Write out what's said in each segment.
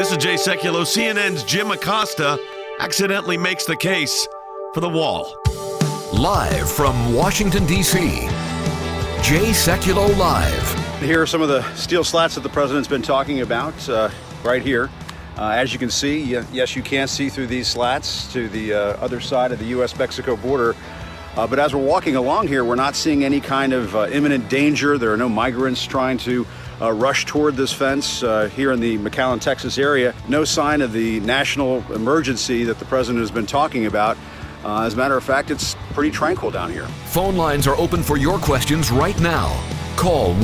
This is Jay Sekulow. CNN's Jim Acosta accidentally makes the case for the wall. Live from Washington, D.C., Jay Sekulow Live. Here are some of the steel slats that the president's been talking about right here. As you can see, yes, you can see through these slats to the other side of the U.S.-Mexico border. But as we're walking along here, we're not seeing any kind of imminent danger. There are no migrants trying to rush toward this fence here in the McAllen, Texas area. No sign of the national emergency that the president has been talking about. As a matter of fact, it's pretty tranquil down here. Phone lines are open for your questions right now. Call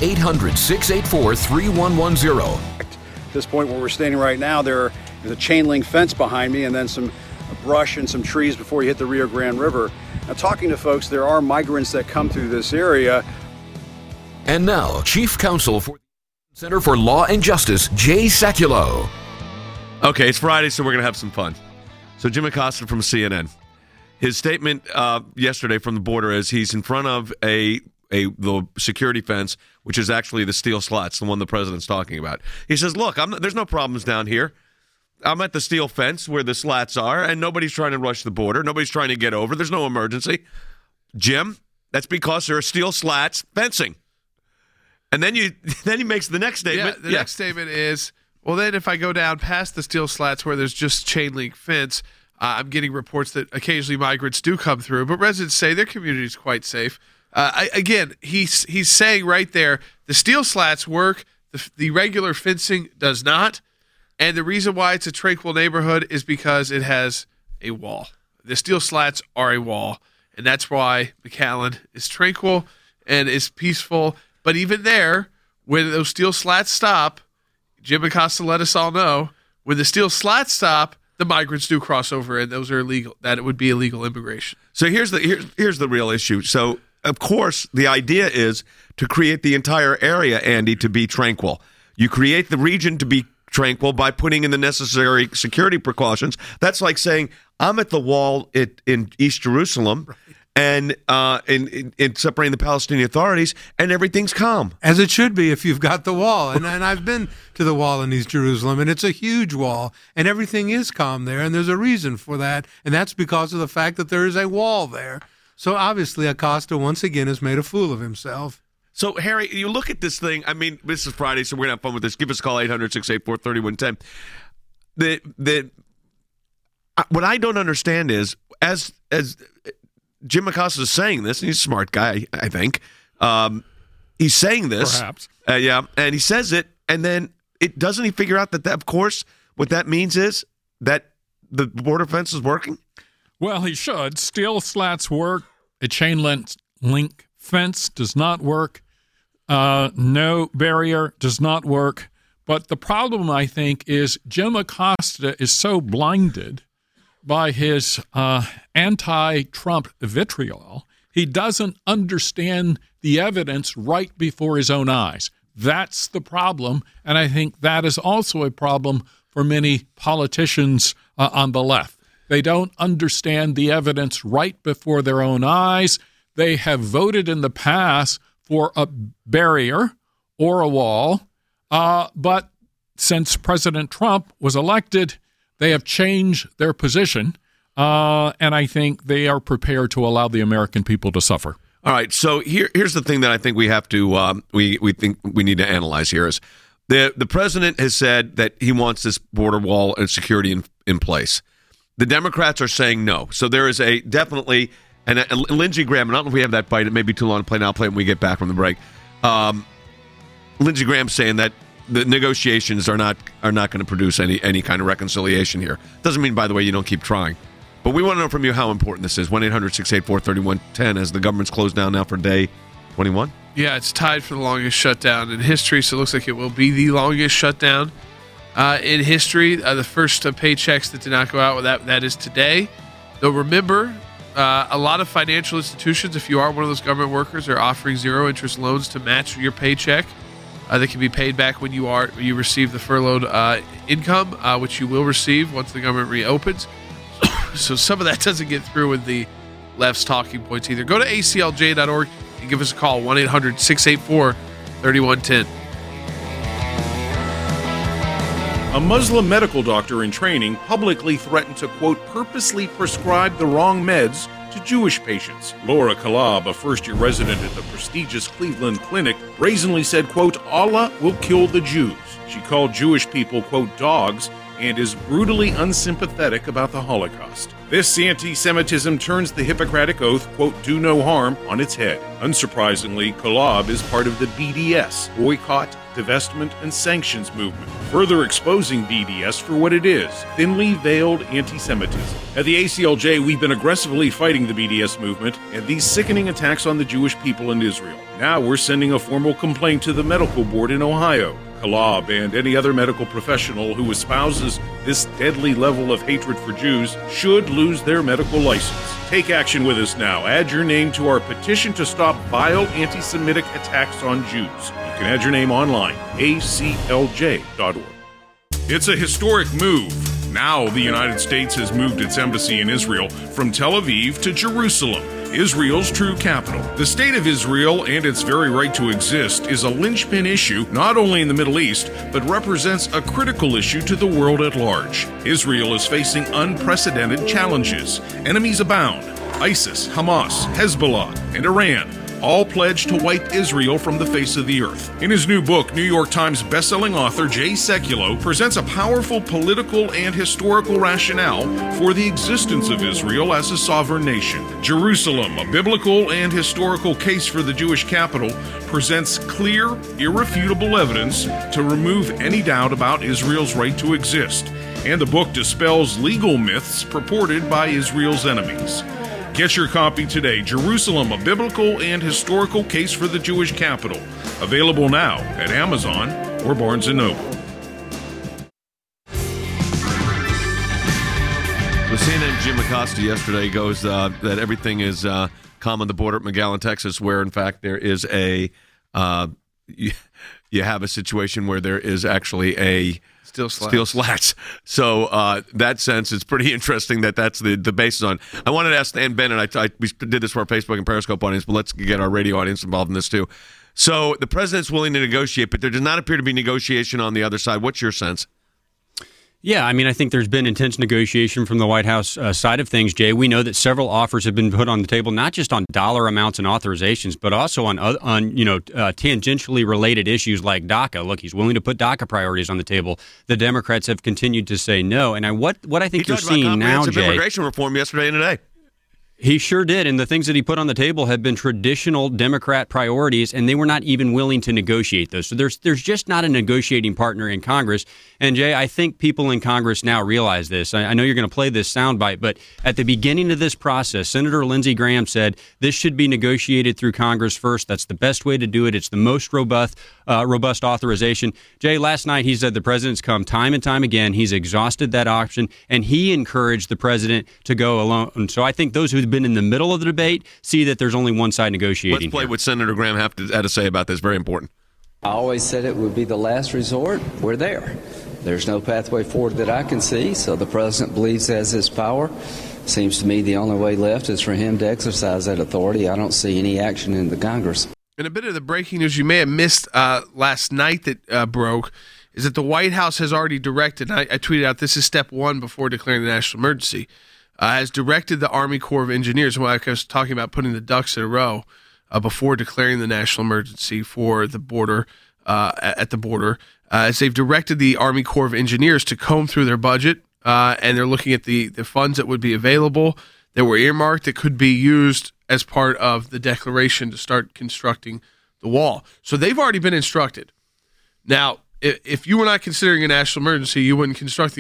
1-800-684-3110. At this point where we're standing right now, there's a chain link fence behind me and then some brush and some trees before you hit the Rio Grande River. Now, talking to folks, there are migrants that come through this area. And now, Chief Counsel for the Center for Law and Justice, Jay Sekulow. Okay, it's Friday, so we're going to have some fun. So Jim Acosta from CNN. His statement yesterday from the border is he's in front of the security fence, which is actually the steel slats, the one the president's talking about. He says, look, there's no problems down here. I'm at the steel fence where the slats are, and nobody's trying to rush the border. Nobody's trying to get over. There's no emergency. Jim, that's because there are steel slats fencing. And then he makes the next statement. The next statement is, well, then if I go down past the steel slats where there's just chain link fence, I'm getting reports that occasionally migrants do come through, but residents say their community is quite safe. He's saying right there, the steel slats work, the regular fencing does not, and the reason why it's a tranquil neighborhood is because it has a wall. The steel slats are a wall, and that's why McAllen is tranquil and is peaceful. But even there, when those steel slats stop, Jim Acosta let us all know, when the steel slats stop, the migrants do cross over, and those are illegal. That it would be illegal immigration. So here's the real issue. So, of course, the idea is to create the entire area, Andy, to be tranquil. You create the region to be tranquil by putting in the necessary security precautions. That's like saying, I'm at the wall in East Jerusalem, right, and in separating the Palestinian authorities, and everything's calm. As it should be if you've got the wall. And I've been to the wall in East Jerusalem, and it's a huge wall, and everything is calm there, and there's a reason for that, and that's because of the fact that there is a wall there. So obviously Acosta once again has made a fool of himself. So, Harry, you look at this thing. I mean, this is Friday, so we're going to have fun with this. Give us a call, 800-684-3110. What I don't understand is, as Jim Acosta is saying this, and he's a smart guy, I think. He's saying this. Perhaps. And he says it, and then doesn't he figure out that, of course, what that means is that the border fence is working? Well, he should. Steel slats work. A chain link fence does not work. No barrier does not work. But the problem, I think, is Jim Acosta is so blinded by his anti-Trump vitriol, he doesn't understand the evidence right before his own eyes. That's the problem, and I think that is also a problem for many politicians on the left. They don't understand the evidence right before their own eyes. They have voted in the past for a barrier or a wall, but since President Trump was elected, they have changed their position, and I think they are prepared to allow the American people to suffer. All right, so here's the thing that I think we have to we think we need to analyze here is the president has said that he wants this border wall and security in place. The Democrats are saying no. So there is definitely and Lindsey Graham. I don't know if we have that bite. It may be too long to play now. I'll play it when we get back from the break. Lindsey Graham saying that the negotiations are not going to produce any kind of reconciliation here. Doesn't mean, by the way, you don't keep trying. But we want to know from you how important this is. 1-800-684-3110 as the government's closed down now for day 21. Yeah, it's tied for the longest shutdown in history, so it looks like it will be the longest shutdown in history. The first paychecks that did not go out, that is today. Though remember, a lot of financial institutions, if you are one of those government workers, are offering zero-interest loans to match your paycheck. That can be paid back when you receive the furloughed income, which you will receive once the government reopens. So some of that doesn't get through with the left's talking points either. Go to aclj.org and give us a call, 1-800-684-3110. A Muslim medical doctor in training publicly threatened to, quote, purposely prescribe the wrong meds to Jewish patients. Laura Kalab, a first-year resident at the prestigious Cleveland Clinic, brazenly said, quote, Allah will kill the Jews. She called Jewish people, quote, dogs, and is brutally unsympathetic about the Holocaust. This anti-Semitism turns the Hippocratic Oath, quote, do no harm, on its head. Unsurprisingly, Kalab is part of the BDS, Boycott, Divestment, and Sanctions movement, further exposing BDS for what it is, thinly veiled anti-Semitism. At the ACLJ, we've been aggressively fighting the BDS movement and these sickening attacks on the Jewish people in Israel. Now we're sending a formal complaint to the medical board in Ohio. Kalab and any other medical professional who espouses this deadly level of hatred for Jews should lose their medical license. Take action with us now. Add your name to our petition to stop vile anti-Semitic attacks on Jews. You can add your name online, aclj.org. It's a historic move. Now the United States has moved its embassy in Israel from Tel Aviv to Jerusalem, Israel's true capital. The state of Israel and its very right to exist is a linchpin issue not only in the Middle East, but represents a critical issue to the world at large. Israel is facing unprecedented challenges. Enemies abound. ISIS, Hamas, Hezbollah, and Iran all pledged to wipe Israel from the face of the earth. In his new book, New York Times bestselling author Jay Sekulow presents a powerful political and historical rationale for the existence of Israel as a sovereign nation. Jerusalem, a biblical and historical case for the Jewish capital, presents clear, irrefutable evidence to remove any doubt about Israel's right to exist. And the book dispels legal myths purported by Israel's enemies. Get your copy today. Jerusalem, a biblical and historical case for the Jewish capital. Available now at Amazon or Barnes & Noble. The CNN Jim Acosta yesterday goes that everything is calm on the border at McAllen, Texas, where in fact there is a you have a situation where there is actually a steel slats. So that sense, it's pretty interesting that that's the basis on. I wanted to ask Dan Bennett. We did this for our Facebook and Periscope audience, but let's get our radio audience involved in this too. So the president's willing to negotiate, but there does not appear to be negotiation on the other side. What's your sense? Yeah, I mean, I think there's been intense negotiation from the White House side of things, Jay. We know that several offers have been put on the table, not just on dollar amounts and authorizations, but also on tangentially related issues like DACA. Look, he's willing to put DACA priorities on the table. The Democrats have continued to say no. And what I think you're seeing now, Jay, immigration reform yesterday and today. He sure did, and the things that he put on the table have been traditional Democrat priorities, and they were not even willing to negotiate those. So there's just not a negotiating partner in Congress. And, Jay, I think people in Congress now realize this. I know you're going to play this soundbite, but at the beginning of this process, Senator Lindsey Graham said this should be negotiated through Congress first. That's the best way to do it. It's the most robust authorization. Jay, last night he said the president's come time and time again. He's exhausted that option, and he encouraged the president to go alone. So I think those who've been in the middle of the debate see that there's only one side negotiating. Let's play here. what Senator Graham had to say about this. Very important. I always said it would be the last resort. We're there. There's no pathway forward that I can see, so the president believes he has his power. Seems to me the only way left is for him to exercise that authority. I don't see any action in the Congress. And a bit of the breaking news you may have missed last night that broke is that the White House has already directed, and I tweeted out, this is step one before declaring the national emergency, has directed the Army Corps of Engineers, when I was talking about putting the ducks in a row before declaring the national emergency for the border, at the border, as they've directed the Army Corps of Engineers to comb through their budget, and they're looking at the funds that would be available that were earmarked that could be used as part of the declaration to start constructing the wall. So they've already been instructed. Now, if you were not considering a national emergency, you wouldn't instruct the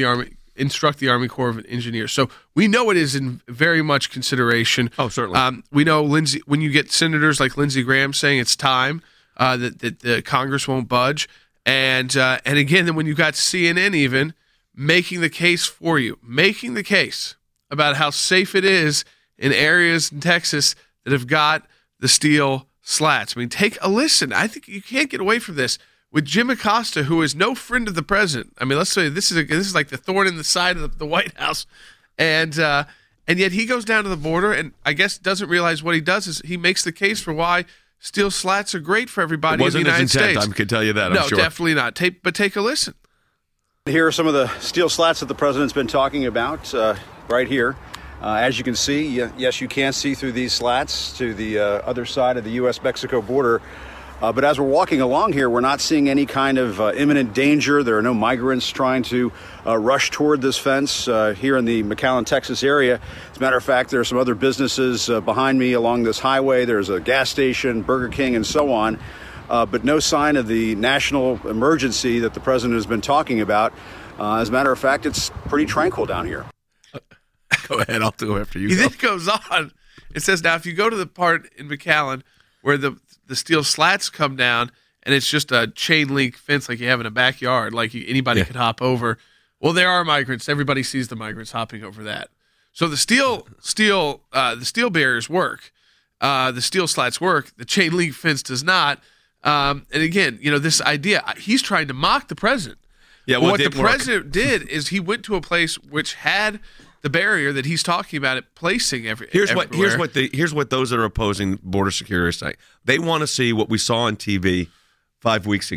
Army Corps of Engineers. So we know it is in very much consideration. Oh, certainly. We know Lindsey, when you get senators like Lindsey Graham saying it's time that the Congress won't budge, and again, then when you got CNN even making the case for you, making the case about how safe it is in areas in Texas that have got the steel slats. I mean, take a listen. I think you can't get away from this. With Jim Acosta, who is no friend of the president. I mean, let's say this is like the thorn in the side of the White House, and yet he goes down to the border and I guess doesn't realize what he does is he makes the case for why steel slats are great for everybody in the United States. I can tell you that. No, I'm sure. definitely not. But take a listen. Here are some of the steel slats that the president's been talking about right here. As you can see, yes, you can see through these slats to the other side of the U.S.-Mexico border. But as we're walking along here, we're not seeing any kind of imminent danger. There are no migrants trying to rush toward this fence here in the McAllen, Texas area. As a matter of fact, there are some other businesses behind me along this highway. There's a gas station, Burger King, and so on. But no sign of the national emergency that the president has been talking about. As a matter of fact, it's pretty tranquil down here. Go ahead. I'll do it after you. Then it goes on. It says, now, if you go to the part in McAllen where the steel slats come down and it's just a chain link fence like you have in a backyard, like anybody could hop over. Well, there are migrants. Everybody sees the migrants hopping over that. So the steel barriers work. The steel slats work. The chain link fence does not. And again, this idea, he's trying to mock the president. Yeah, what the president did is he went to a place which had the barrier that he's talking about it placing Here's what those that are opposing border security are saying. They want to see what we saw on TV 4 weeks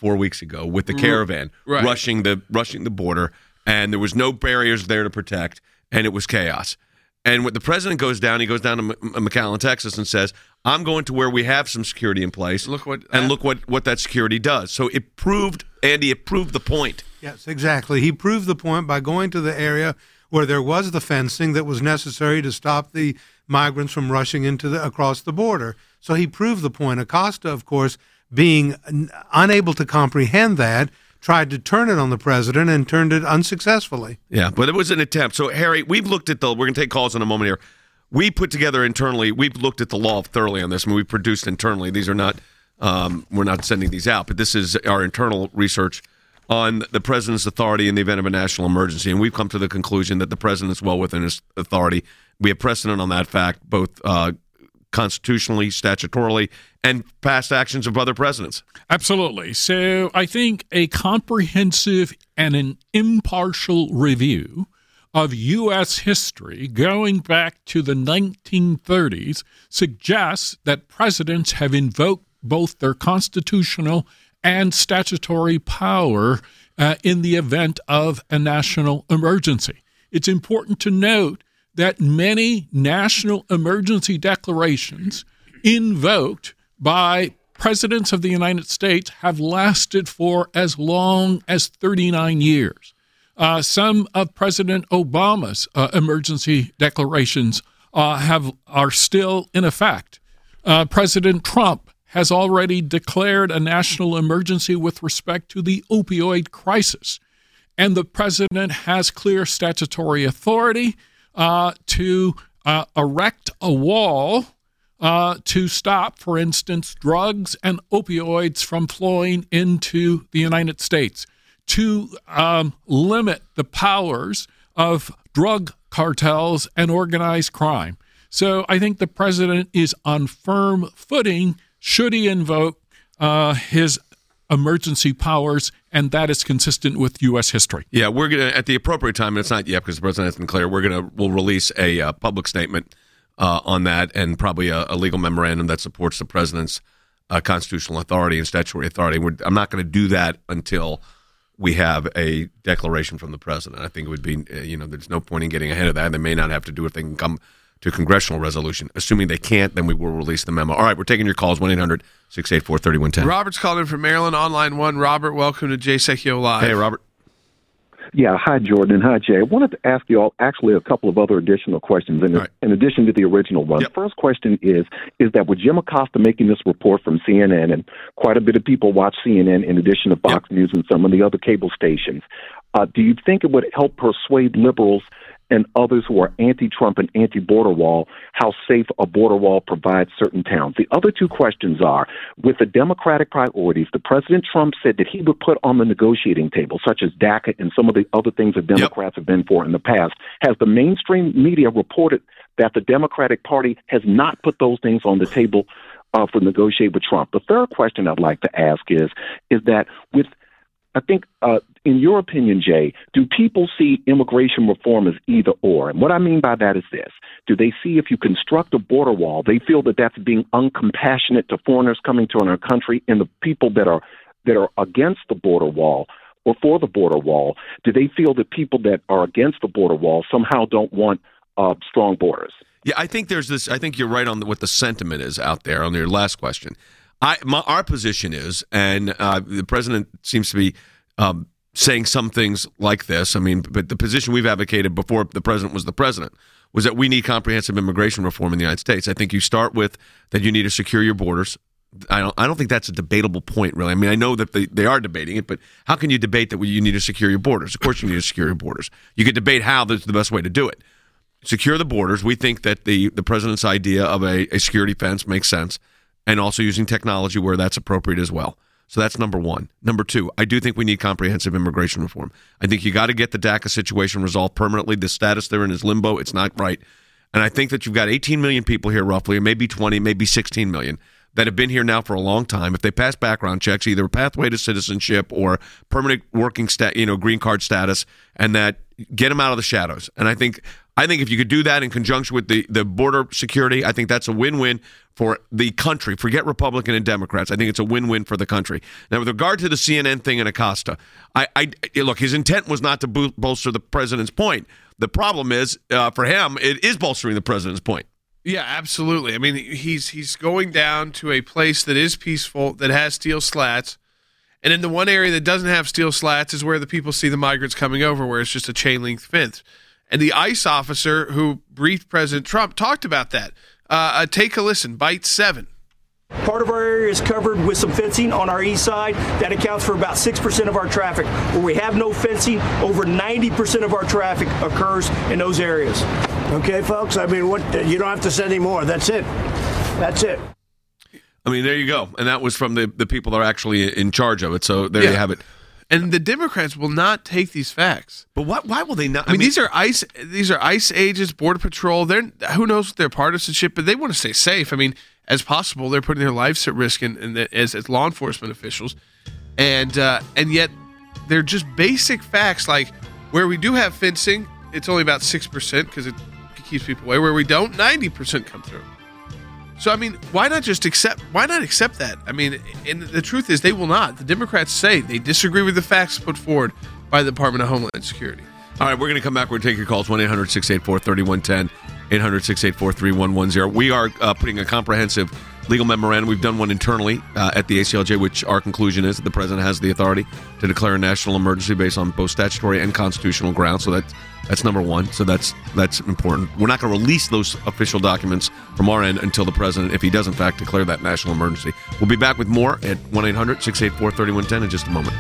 ago with the caravan rushing the border, and there was no barriers there to protect, and it was chaos. And when the president goes down to McAllen, Texas, and says, "I'm going to where we have some security in place." Look what that security does. So it proved the point. Yes, exactly. He proved the point by going to the area where there was the fencing that was necessary to stop the migrants from rushing across the border. So he proved the point. Acosta, of course, being unable to comprehend that, tried to turn it on the president and turned it unsuccessfully. Yeah, but it was an attempt. So, Harry, we're going to take calls in a moment here. We put together internally, we've looked at the law thoroughly on this, and we produced internally. These are not, we're not sending these out, but this is our internal research on the president's authority in the event of a national emergency. And we've come to the conclusion that the president is well within his authority. We have precedent on that fact, both constitutionally, statutorily, and past actions of other presidents. Absolutely. So I think a comprehensive and an impartial review of U.S. history going back to the 1930s suggests that presidents have invoked both their constitutional and statutory power in the event of a national emergency. It's important to note that many national emergency declarations invoked by presidents of the United States have lasted for as long as 39 years. Some of President Obama's emergency declarations are still in effect. President Trump has already declared a national emergency with respect to the opioid crisis. And the president has clear statutory authority to erect a wall to stop, for instance, drugs and opioids from flowing into the United States, to limit the powers of drug cartels and organized crime. So I think the president is on firm footing should he invoke his emergency powers, and that is consistent with U.S. history. Yeah, we're going to, at the appropriate time, and it's not yet because the president hasn't declared, we'll release a public statement on that and probably a legal memorandum that supports the president's constitutional authority and statutory authority. I'm not going to do that until we have a declaration from the president. I think it would be, there's no point in getting ahead of that. They may not have to do it. They can come to congressional resolution. Assuming they can't, then we will release the memo. All right, we're taking your calls, 1-800-684-3110. Robert's calling in from Maryland, on line one. Robert, welcome to Jay Sekulow Live. Hey, Robert. Yeah, hi, Jordan, and hi, Jay. I wanted to ask you all actually a couple of other additional questions in addition to the original one. Yep. First question is that with Jim Acosta making this report from CNN, and quite a bit of people watch CNN in addition to Fox News and some of the other cable stations, do you think it would help persuade liberals and others who are anti-Trump and anti-border wall how safe a border wall provides certain towns? The other two questions are, with the Democratic priorities, the President Trump said that he would put on the negotiating table, such as DACA and some of the other things that Democrats have been for in the past. Has the mainstream media reported that the Democratic Party has not put those things on the table for negotiate with Trump? The third question I'd like to ask is that with, I think, in your opinion, Jay, do people see immigration reform as either or? And what I mean by that is this. Do they see if you construct a border wall, they feel that that's being uncompassionate to foreigners coming to our country, and the people that are against the border wall or for the border wall? Do they feel that people that are against the border wall somehow don't want strong borders? Yeah, I think there's this. I think you're right on what the sentiment is out there on your last question. Our position is, and the president seems to be saying some things like this. I mean, but the position we've advocated before the president was that we need comprehensive immigration reform in the United States. I think you start with that you need to secure your borders. I don't think that's a debatable point, really. I mean, I know that they are debating it, but how can you debate that you need to secure your borders? Of course you need to secure your borders. You could debate how that's the best way to do it. Secure the borders. We think that the president's idea of a security fence makes sense, and also using technology where that's appropriate as well. So that's number one. Number two, I do think we need comprehensive immigration reform. I think you got to get the DACA situation resolved permanently. The status they're in is limbo. It's not right. And I think that you've got 18 million people here roughly, or maybe 20, maybe 16 million, that have been here now for a long time. If they pass background checks, either a pathway to citizenship or permanent working green card status, and that get them out of the shadows. And I think if you could do that in conjunction with the border security, I think that's a win-win for the country. Forget Republican and Democrats. I think it's a win-win for the country. Now, with regard to the CNN thing in Acosta, look, his intent was not to bolster the president's point. The problem is, for him, it is bolstering the president's point. Yeah, absolutely. I mean, he's going down to a place that is peaceful, that has steel slats, and in the one area that doesn't have steel slats is where the people see the migrants coming over, where it's just a chain-link fence. And the ICE officer who briefed President Trump talked about that. Take a listen. Bite 7. Part of our area is covered with some fencing on our east side. That accounts for about 6% of our traffic. Where we have no fencing, over 90% of our traffic occurs in those areas. Okay, folks, I mean, you don't have to say any more. That's it. That's it. I mean, there you go. And that was from the people that are actually in charge of it. So there you have it. And the Democrats will not take these facts. But why will they not? I mean, these are ICE agents, Border Patrol. Who knows their partisanship, but they want to stay safe. I mean, as possible, they're putting their lives at risk as law enforcement officials, and yet they're just basic facts like where we do have fencing, it's only about 6% because it keeps people away. Where we don't, 90% come through. So I mean, why not accept that? I mean, and the truth is they will not. The Democrats say they disagree with the facts put forward by the Department of Homeland Security. All right, we're going to come back. We're going to take your calls, 1-800-684-3110, 800-684-3110. We are putting a comprehensive legal memorandum. We've done one internally at the ACLJ, which our conclusion is that the president has the authority to declare a national emergency based on both statutory and constitutional grounds. So that's number one. So that's important. We're not going to release those official documents from our end until the president, if he does in fact declare that national emergency. We'll be back with more at 1-800-684-3110 in just a moment.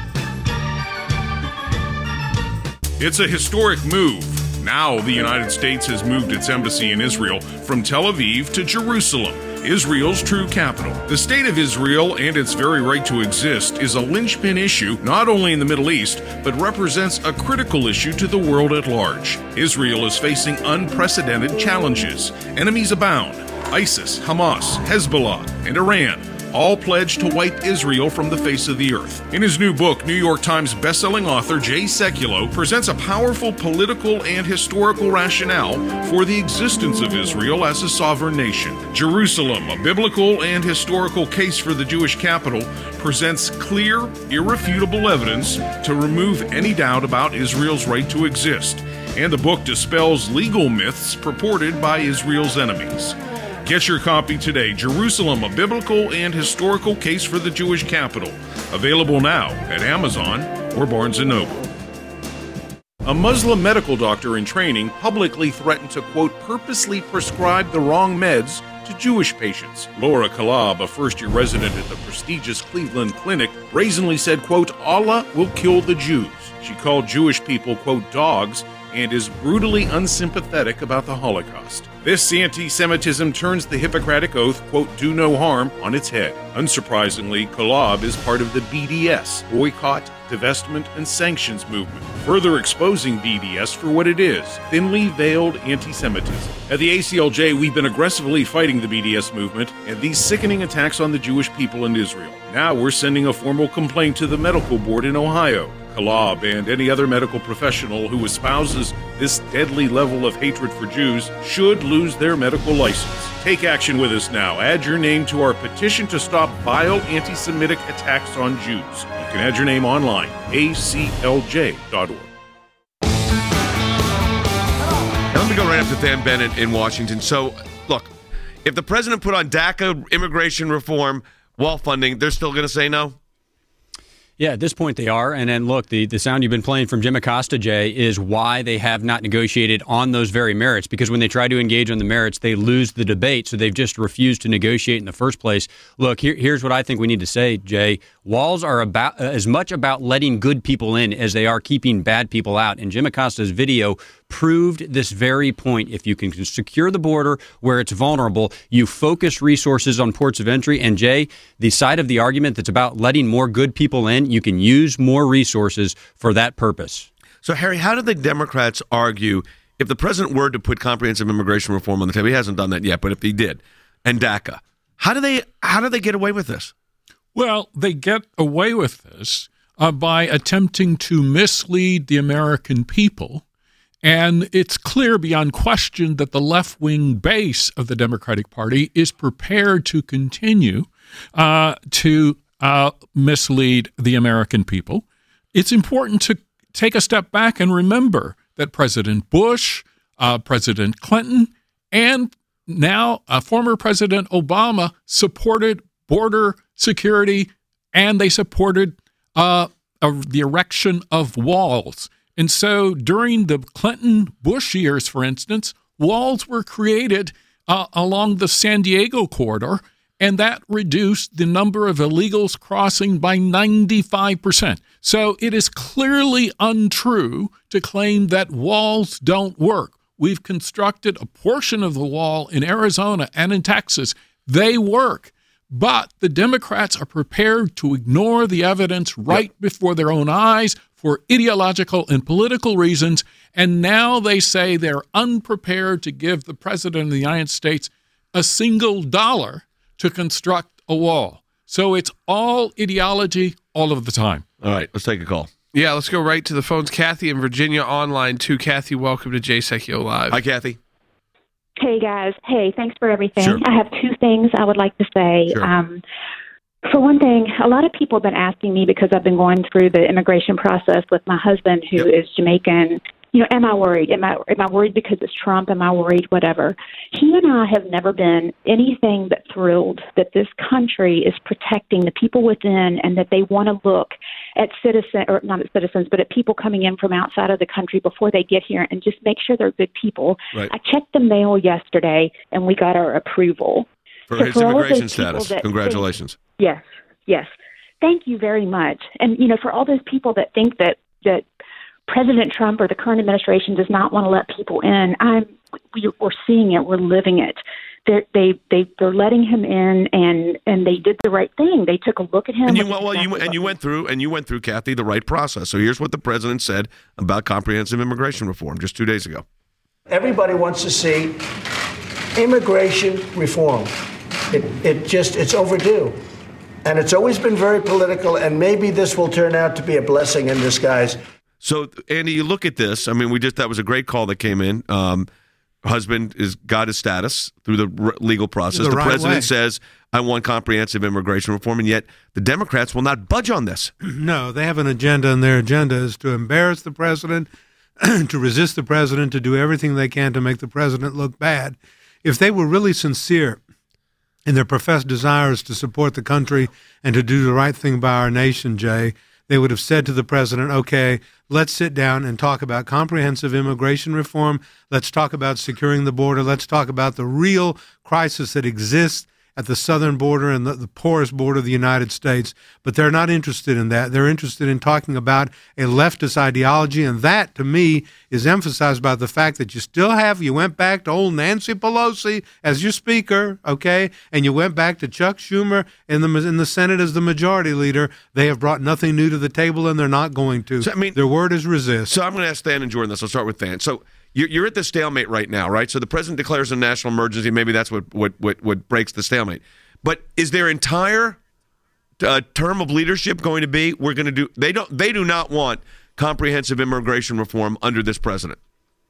It's a historic move. Now the United States has moved its embassy in Israel from Tel Aviv to Jerusalem, Israel's true capital. The state of Israel and its very right to exist is a linchpin issue not only in the Middle East, but represents a critical issue to the world at large. Israel is facing unprecedented challenges. Enemies abound. ISIS, Hamas, Hezbollah, and Iran all pledged to wipe Israel from the face of the earth. In his new book, New York Times bestselling author Jay Sekulow presents a powerful political and historical rationale for the existence of Israel as a sovereign nation. Jerusalem, a biblical and historical case for the Jewish capital, presents clear, irrefutable evidence to remove any doubt about Israel's right to exist. And the book dispels legal myths purported by Israel's enemies. Get your copy today, Jerusalem, a biblical and historical case for the Jewish capital. Available now at Amazon or Barnes & Noble. A Muslim medical doctor in training publicly threatened to, quote, purposely prescribe the wrong meds to Jewish patients. Laura Kalab, a first-year resident at the prestigious Cleveland Clinic, brazenly said, quote, Allah will kill the Jews. She called Jewish people, quote, dogs, and is brutally unsympathetic about the Holocaust. This anti-Semitism turns the Hippocratic Oath, quote, do no harm, on its head. Unsurprisingly, Kalab is part of the BDS, Boycott, Divestment, and Sanctions movement, further exposing BDS for what it is, thinly veiled anti-Semitism. At the ACLJ, we've been aggressively fighting the BDS movement and these sickening attacks on the Jewish people in Israel. Now we're sending a formal complaint to the medical board in Ohio. Kalab and any other medical professional who espouses this deadly level of hatred for Jews should lose their medical license. Take action with us now. Add your name to our petition to stop vile anti-Semitic attacks on Jews. You can add your name online, aclj.org. Now, let me go right up to Dan Bennett in Washington. So, look, if the president put on DACA, immigration reform, wall funding, they're still going to say no? Yeah, at this point they are. And then, look, the sound you've been playing from Jim Acosta, Jay, is why they have not negotiated on those very merits. Because when they try to engage on the merits, they lose the debate. So they've just refused to negotiate in the first place. Look, here's what I think we need to say, Jay. Walls are about as much about letting good people in as they are keeping bad people out. And Jim Acosta's video proved this very point. If you can secure the border where it's vulnerable, you focus resources on ports of entry. And Jay, the side of the argument that's about letting more good people in, you can use more resources for that purpose. So, Harry, how do the Democrats argue if the president were to put comprehensive immigration reform on the table? He hasn't done that yet, but if he did, and DACA, how do they get away with this? Well, they get away with this by attempting to mislead the American people. And it's clear beyond question that the left-wing base of the Democratic Party is prepared to continue to mislead the American people. It's important to take a step back and remember that President Bush, President Clinton, and now former President Obama supported border security, and they supported the erection of walls. And so during the Clinton-Bush years, for instance, walls were created along the San Diego corridor, and that reduced the number of illegals crossing by 95%. So it is clearly untrue to claim that walls don't work. We've constructed a portion of the wall in Arizona and in Texas. They work. But the Democrats are prepared to ignore the evidence right before their own eyes for ideological and political reasons, and now they say they're unprepared to give the President of the United States a single dollar to construct a wall. So it's all ideology all of the time. All right, let's take a call. Yeah, let's go right to the phones. Kathy in Virginia online too. Kathy, welcome to Jay Sekulow Live. Hi, Kathy. Hey, guys. Hey, thanks for everything. Sure. I have two things I would like to say. Sure. For one thing, a lot of people have been asking me, because I've been going through the immigration process with my husband, who is Jamaican, am I worried? Am I worried because it's Trump? Am I worried? Whatever. He and I have never been anything but thrilled that this country is protecting the people within, and that they want to look at not at citizens, but at people coming in from outside of the country before they get here and just make sure they're good people. Right. I checked the mail yesterday, and we got our approval. For So his for all of immigration those people status. that Congratulations. Yes. Thank you very much. And, for all those people that think that President Trump or the current administration does not want to let people in, we're seeing it. We're living it. They're letting him in, and they did the right thing. They took a look at him. And you went through, Kathy, the right process. So here's what the president said about comprehensive immigration reform just 2 days ago. Everybody wants to see immigration reform. It's overdue. And it's always been very political, and maybe this will turn out to be a blessing in disguise. So, Andy, you look at this. I mean, that was a great call that came in. Husband got his status through the legal process. The president says, I want comprehensive immigration reform, and yet the Democrats will not budge on this. No, they have an agenda, and their agenda is to embarrass the president, to resist the president, to do everything they can to make the president look bad. If they were really sincere in their professed desires to support the country and to do the right thing by our nation, Jay, they would have said to the president, okay, let's sit down and talk about comprehensive immigration reform. Let's talk about securing the border. Let's talk about the real crisis that exists at the southern border and the poorest border of the United States. But they're not interested in that. They're interested in talking about a leftist ideology, and that, to me, is emphasized by the fact that you went back to old Nancy Pelosi as your speaker, okay, and you went back to Chuck Schumer in the Senate as the majority leader. They have brought nothing new to the table, and they're not going to. So, their word is resist. So I'm going to ask Than and Jordan this. I'll start with Than. So you're at the stalemate right now, right? So the president declares a national emergency. Maybe that's what breaks the stalemate. But is their entire term of leadership going to be They do not want comprehensive immigration reform under this president?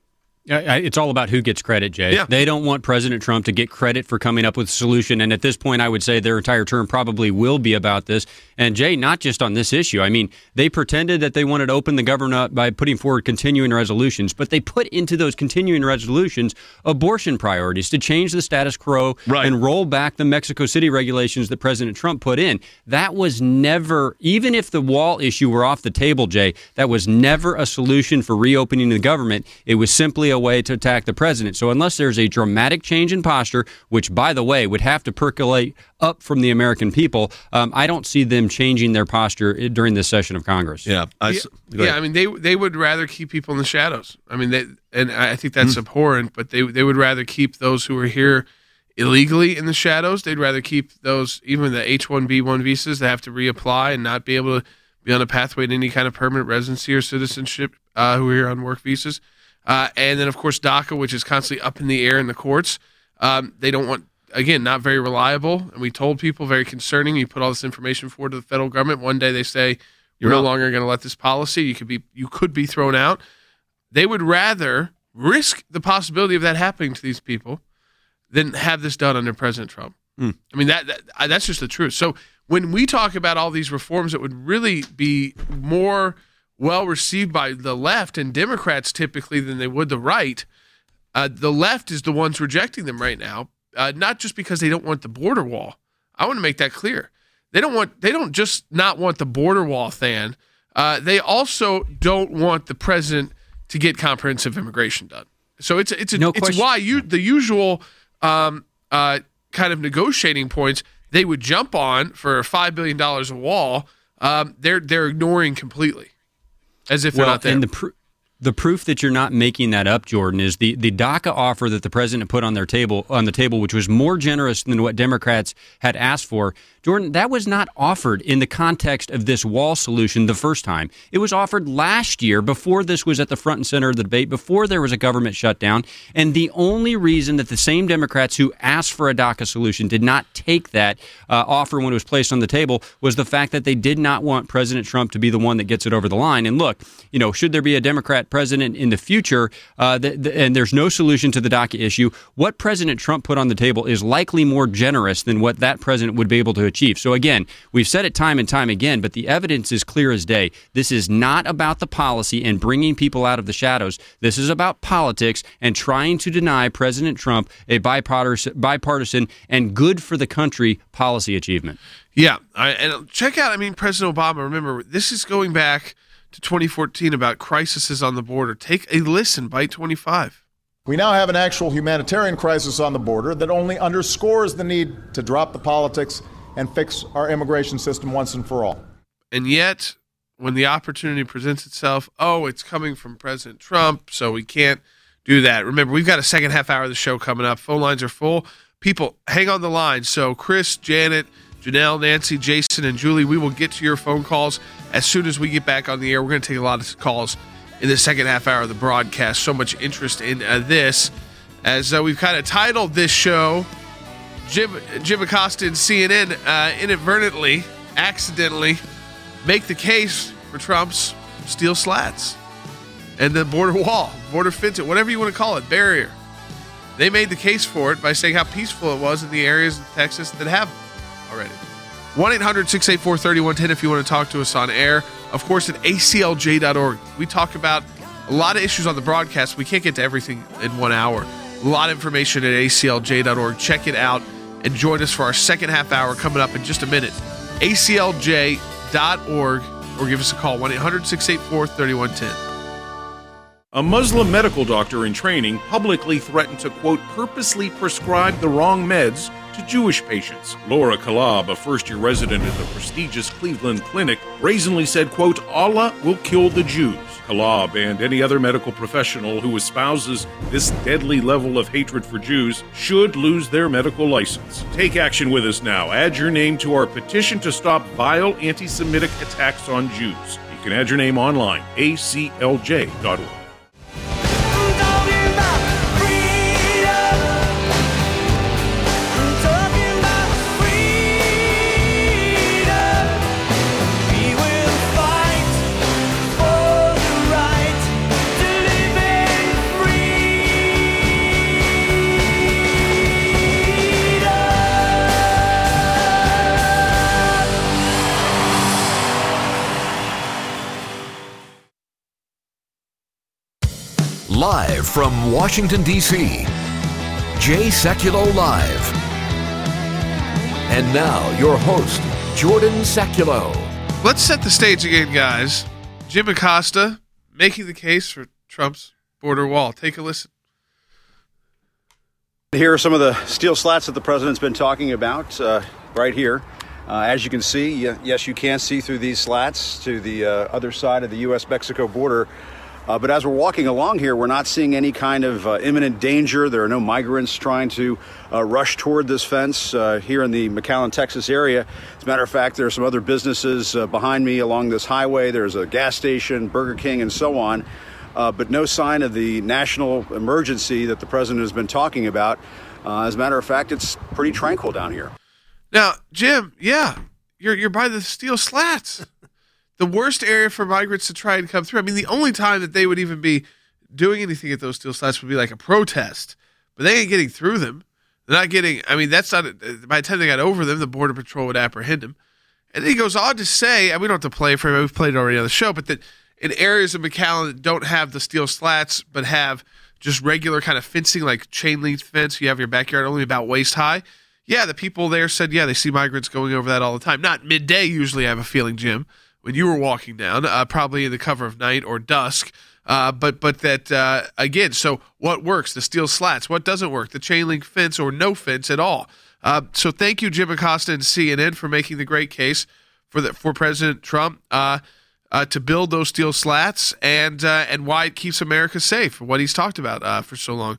It's all about who gets credit, Jay. Yeah. They don't want President Trump to get credit for coming up with a solution. And at this point, I would say their entire term probably will be about this. And, Jay, not just on this issue. I mean, they pretended that they wanted to open the government up by putting forward continuing resolutions, but they put into those continuing resolutions abortion priorities to change the status quo and roll back the Mexico City regulations that President Trump put in. That was never, even if the wall issue were off the table, Jay, that was never a solution for reopening the government. It was simply a way to attack the president. So unless there's a dramatic change in posture, which, by the way, would have to percolate up from the American people, I don't see them changing their posture during this session of Congress. Yeah. I mean, they would rather keep people in the shadows. I mean, and I think that's abhorrent, but they would rather keep those who are here illegally in the shadows. They'd rather keep those, even the H-1B1 visas that have to reapply and not be able to be on a pathway to any kind of permanent residency or citizenship, who are here on work visas. And then, of course, DACA, which is constantly up in the air in the courts. They don't want, again, not very reliable. And we told people, very concerning. You put all this information forward to the federal government. One day they say, you're no longer going to let this policy. You could be thrown out. They would rather risk the possibility of that happening to these people than have this done under President Trump. I mean, that's just the truth. So when we talk about all these reforms that would really be more well received by the left and Democrats typically than they would the right, the left is the ones rejecting them right now, not just because they don't want the border wall. I want to make that clear. They don't just not want the border wall, Than. They also don't want the president to get comprehensive immigration done. So it's why the usual kind of negotiating points they would jump on for $5 billion a wall. They're ignoring completely. As if they're not there. And the proof that you're not making that up, Jordan, is the DACA offer that the president put on the table, which was more generous than what Democrats had asked for. Jordan, that was not offered in the context of this wall solution the first time. It was offered last year before this was at the front and center of the debate, before there was a government shutdown. And the only reason that the same Democrats who asked for a DACA solution did not take that offer when it was placed on the table was the fact that they did not want President Trump to be the one that gets it over the line. And look, should there be a Democrat president in the future and there's no solution to the DACA issue, what President Trump put on the table is likely more generous than what that president would be able to achieve. So again, we've said it time and time again, but the evidence is clear as day. This is not about the policy and bringing people out of the shadows. This is about politics and trying to deny President Trump a bipartisan and good for the country policy achievement. Yeah. And check out, President Obama, remember, this is going back to 2014 about crises on the border. Take a listen, Bite 25. We now have an actual humanitarian crisis on the border that only underscores the need to drop the politics and fix our immigration system once and for all. And yet, when the opportunity presents itself, it's coming from President Trump, so we can't do that. Remember, we've got a second half hour of the show coming up. Phone lines are full. People, hang on the line. So Chris, Janet, Janelle, Nancy, Jason, and Julie, we will get to your phone calls as soon as we get back on the air. We're going to take a lot of calls in the second half hour of the broadcast. So much interest in this. As we've kind of titled this show, Jim Acosta and CNN inadvertently, accidentally, make the case for Trump's steel slats and the border wall, border fence, whatever you want to call it, barrier. They made the case for it by saying how peaceful it was in the areas of Texas that have already. 1-800-684-3110 if you want to talk to us on air. Of course, at aclj.org. We talk about a lot of issues on the broadcast. We can't get to everything in 1 hour. A lot of information at aclj.org. Check it out and join us for our second half hour coming up in just a minute. aclj.org or give us a call, 1-800-684-3110. A Muslim medical doctor in training publicly threatened to, quote, purposely prescribe the wrong meds to Jewish patients. Laura Kalab, a first-year resident at the prestigious Cleveland Clinic, brazenly said, quote, Allah will kill the Jews. Kalab and any other medical professional who espouses this deadly level of hatred for Jews should lose their medical license. Take action with us now. Add your name to our petition to stop vile anti-Semitic attacks on Jews. You can add your name online, aclj.org. Live from Washington, D.C., Jay Sekulow Live. And now, your host, Jordan Sekulow. Let's set the stage again, guys. Jim Acosta making the case for Trump's border wall. Take a listen. Here are some of the steel slats that the president's been talking about right here. As you can see, yes, you can see through these slats to the other side of the U.S.-Mexico border. But as we're walking along here, we're not seeing any kind of imminent danger. There are no migrants trying to rush toward this fence here in the McAllen, Texas area. As a matter of fact, there are some other businesses behind me along this highway. There's a gas station, Burger King, and so on. But no sign of the national emergency that the president has been talking about. As a matter of fact, it's pretty tranquil down here. Now, Jim, yeah, you're by the steel slats. The worst area for migrants to try and come through. I mean, the only time that they would even be doing anything at those steel slats would be like a protest. But they ain't getting through them. They're not getting, I mean, that's not, by the time they got over them, the Border Patrol would apprehend them. And then he goes on to say, and we don't have to play for him, we've played it already on the show, but that in areas of McAllen that don't have the steel slats, but have just regular kind of fencing, like chain link fence, you have your backyard only about waist high. Yeah, the people there said, yeah, they see migrants going over that all the time. Not midday, usually, I have a feeling, Jim, when you were walking down, probably in the cover of night or dusk. But that, again, so what works? The steel slats. What doesn't work? The chain link fence or no fence at all. So thank you, Jim Acosta and CNN, for making the great case for President Trump to build those steel slats and why it keeps America safe, what he's talked about for so long.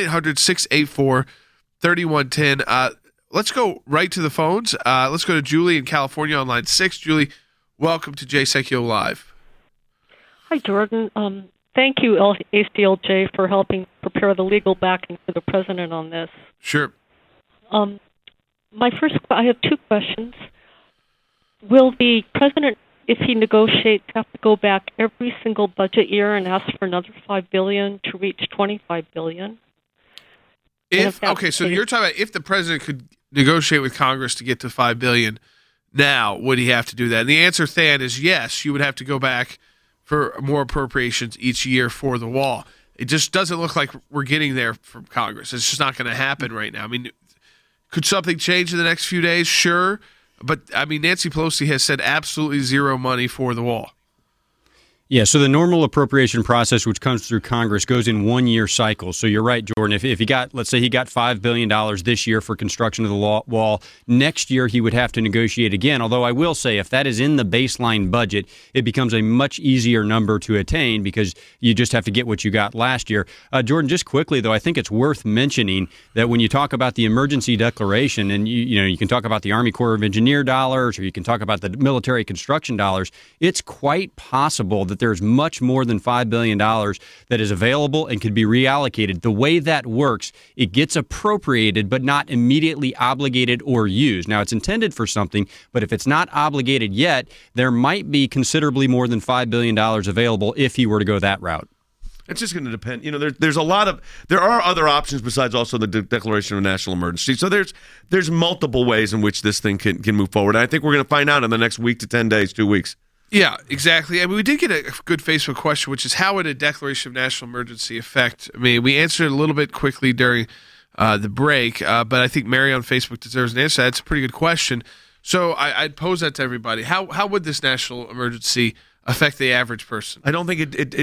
1-800-684-3110. Let's go right to the phones. Let's go to Julie in California on line 6. Julie, welcome to Jay Sekulow Live. Hi, Jordan. Thank you, ACLJ, for helping prepare the legal backing for the president on this. Sure. I have two questions. Will the president, if he negotiates, have to go back every single budget year and ask for another $5 billion to reach $25 billion? So you're talking about if the president could negotiate with Congress to get to $5 billion, now would he have to do that? And the answer, Than, is yes. You would have to go back for more appropriations each year for the wall. It just doesn't look like we're getting there from Congress. It's just not going to happen right now. I mean, could something change in the next few days? Sure. But, I mean, Nancy Pelosi has said absolutely zero money for the wall. Yeah, so the normal appropriation process, which comes through Congress, goes in 1 year cycles. So you're right, Jordan. If he got, let's say he got $5 billion this year for construction of the wall, next year he would have to negotiate again. Although I will say if that is in the baseline budget, it becomes a much easier number to attain because you just have to get what you got last year. Jordan, just quickly, though, I think it's worth mentioning that when you talk about the emergency declaration, and you can talk about the Army Corps of Engineer dollars or you can talk about the military construction dollars, it's quite possible that there's much more than $5 billion that is available and can be reallocated. The way that works, it gets appropriated but not immediately obligated or used. Now, it's intended for something, but if it's not obligated yet, there might be considerably more than $5 billion available if he were to go that route. It's just going to depend. There are other options besides also the declaration of national emergency. So there's multiple ways in which this thing can move forward. And I think we're going to find out in the next week to 10 days, 2 weeks. Yeah, exactly. I mean, we did get a good Facebook question, which is how would a declaration of national emergency affect? I mean, we answered it a little bit quickly during the break, but I think Mary on Facebook deserves an answer. That's a pretty good question. So I'd pose that to everybody. How would this national emergency affect the average person? I don't think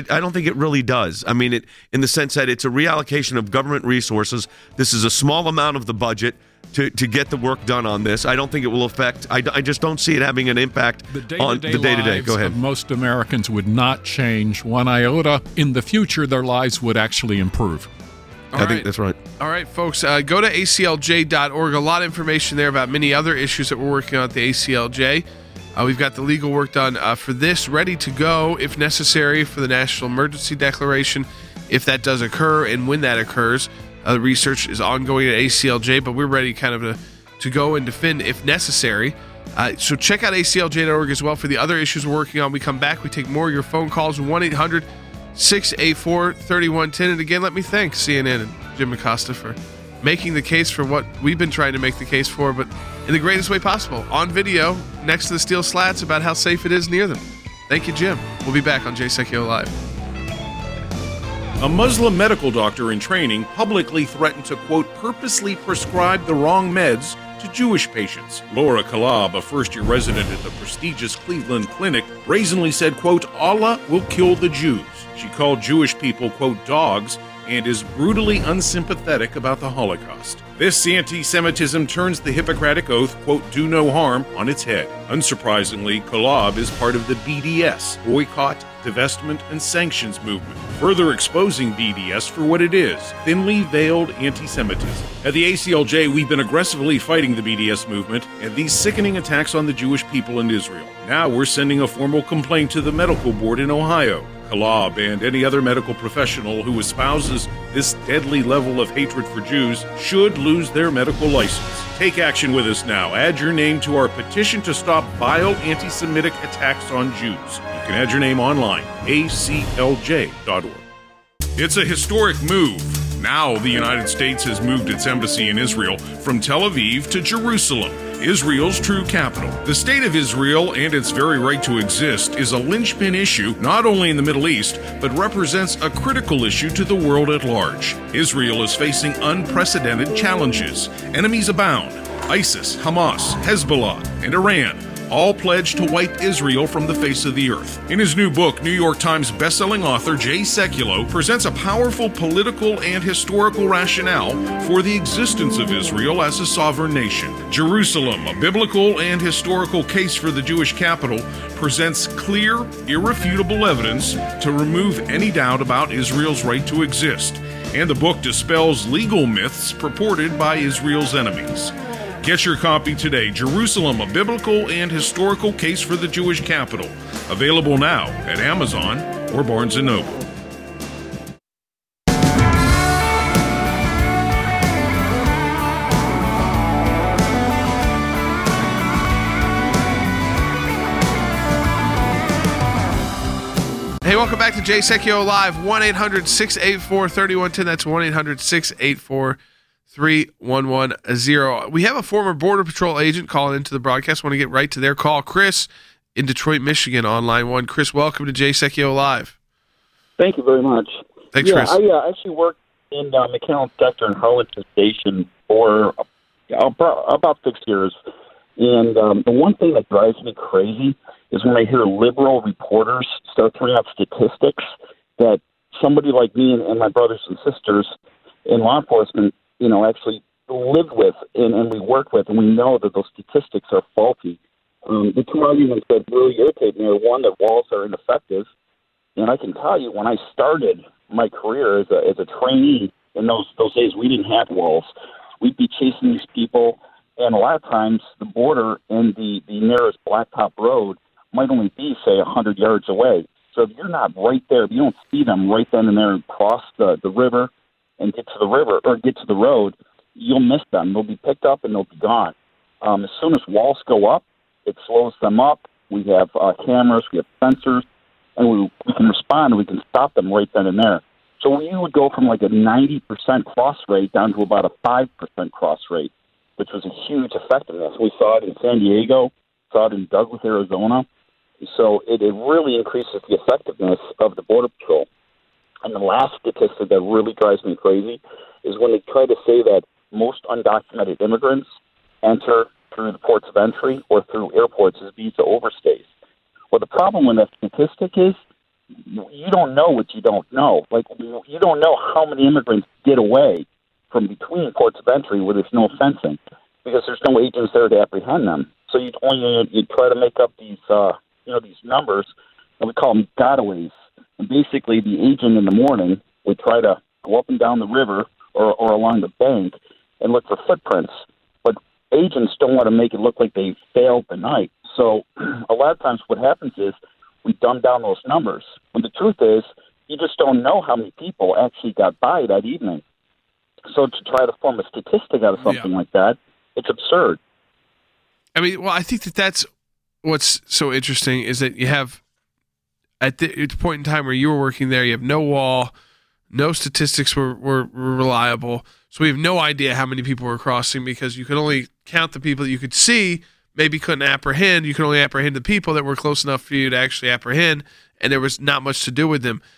it really does. I mean, in the sense that it's a reallocation of government resources. This is a small amount of the budget to get the work done on this. I don't think it will affect. I just don't see it having an impact on the day-to-day. Go ahead. Of most Americans would not change one iota. In the future, their lives would actually improve. I think that's right. All right, folks, go to aclj.org. A lot of information there about many other issues that we're working on at the ACLJ. We've got the legal work done for this, ready to go if necessary for the national emergency declaration, if that does occur and when that occurs. The research is ongoing at ACLJ, but we're ready kind of to go and defend if necessary. So check out aclj.org as well for the other issues we're working on. We come back, we take more of your phone calls, 1-800-684-3110. And again, let me thank CNN and Jim Acosta for making the case for what we've been trying to make the case for, but in the greatest way possible, on video, next to the steel slats about how safe it is near them. Thank you, Jim. We'll be back on Jay Sekulow Live. A Muslim medical doctor in training publicly threatened to, quote, purposely prescribe the wrong meds to Jewish patients. Laura Kalab, a first-year resident at the prestigious Cleveland Clinic, brazenly said, quote, Allah will kill the Jews. She called Jewish people, quote, dogs, and is brutally unsympathetic about the Holocaust. This anti-Semitism turns the Hippocratic Oath, quote, do no harm, on its head. Unsurprisingly, Kalab is part of the BDS, Boycott, Divestment, and Sanctions movement, further exposing BDS for what it is, thinly veiled anti-Semitism. At the ACLJ, we've been aggressively fighting the BDS movement and these sickening attacks on the Jewish people in Israel. Now we're sending a formal complaint to the medical board in Ohio. Kalab and any other medical professional who espouses this deadly level of hatred for Jews should lose their medical license. Take action with us now. Add your name to our petition to stop vile anti-Semitic attacks on Jews. You can add your name online, aclj.org. It's a historic move. Now the United States has moved its embassy in Israel from Tel Aviv to Jerusalem, Israel's true capital. The state of Israel and its very right to exist is a linchpin issue not only in the Middle East, but represents a critical issue to the world at large. Israel is facing unprecedented challenges. Enemies abound. ISIS, Hamas, Hezbollah, and Iran all pledged to wipe Israel from the face of the earth. In his new book, New York Times bestselling author Jay Sekulow presents a powerful political and historical rationale for the existence of Israel as a sovereign nation. Jerusalem, a biblical and historical case for the Jewish capital, presents clear, irrefutable evidence to remove any doubt about Israel's right to exist. And the book dispels legal myths purported by Israel's enemies. Get your copy today, Jerusalem, a biblical and historical case for the Jewish capital. Available now at Amazon or Barnes & Noble. Hey, welcome back to Jay Sekulow Live, 1-800-684-3110. That's 1-800-684-3110. We have a former Border Patrol agent calling into the broadcast. Want to get right to their call. Chris in Detroit, Michigan on line one. Chris, welcome to Jay Sekulow Live. Thank you very much. Thanks, Chris. I actually worked in McAllen sector in Harlingen Station for about 6 years. And the one thing that drives me crazy is when I hear liberal reporters start throwing out statistics that somebody like me and my brothers and sisters in law enforcement actually live with and we work with, and we know that those statistics are faulty. The two arguments that really irritate me are, one, that walls are ineffective. And I can tell you, when I started my career as a trainee, in those days we didn't have walls. We'd be chasing these people, and a lot of times the border and the nearest blacktop road might only be, say, 100 yards away. So if you're not right there, if you don't see them right then and there and cross the river and get to the river or get to the road, you'll miss them. They'll be picked up and they'll be gone. As soon as walls go up, it slows them up. We have cameras, we have sensors, and we can respond and we can stop them right then and there. So we would go from like a 90% cross rate down to about a 5% cross rate, which was a huge effectiveness. We saw it in San Diego, saw it in Douglas, Arizona. So it really increases the effectiveness of the Border Patrol. And the last statistic that really drives me crazy is when they try to say that most undocumented immigrants enter through the ports of entry or through airports as visa overstays. Well, the problem with that statistic is you don't know what you don't know. Like, you don't know how many immigrants get away from between ports of entry where there's no fencing because there's no agents there to apprehend them. So you try to make up these these numbers, and we call them gotaways. And basically, the agent in the morning would try to go up and down the river or along the bank and look for footprints. But agents don't want to make it look like they failed the night. So a lot of times what happens is we dumb down those numbers. When the truth is, you just don't know how many people actually got by that evening. So to try to form a statistic out of something like that, it's absurd. I mean, well, I think that's what's so interesting is that you have, at the point in time where you were working there, you have no wall, no statistics were reliable. So we have no idea how many people were crossing because you could only count the people that you could see, maybe couldn't apprehend. You could only apprehend the people that were close enough for you to actually apprehend, and there was not much to do with them.